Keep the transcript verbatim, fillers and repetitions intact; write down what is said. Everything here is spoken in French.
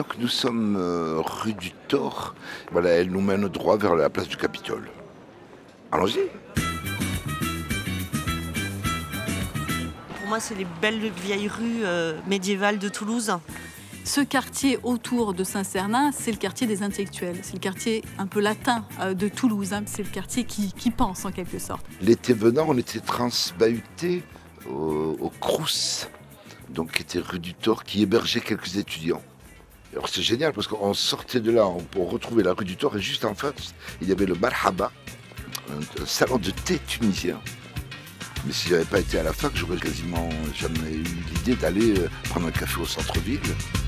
Donc nous sommes euh, rue du Thor. Voilà, elle nous mène droit vers la place du Capitole. Allons-y. Pour moi, c'est les belles vieilles rues euh, médiévales de Toulouse. Ce quartier autour de Saint-Cernin, c'est le quartier des intellectuels. C'est le quartier un peu latin euh, de Toulouse. Hein. C'est le quartier qui, qui pense en quelque sorte. L'été venant, on était transbahutés au, au Crous, donc qui était rue du Thor, qui hébergeait quelques étudiants. Alors c'est génial parce qu'on sortait de là, on, on retrouvait la rue du Thor et juste en face, il y avait le Marhaba, un, un salon de thé tunisien. Mais si j'avais pas été à la fac, j'aurais quasiment jamais eu l'idée d'aller prendre un café au centre-ville.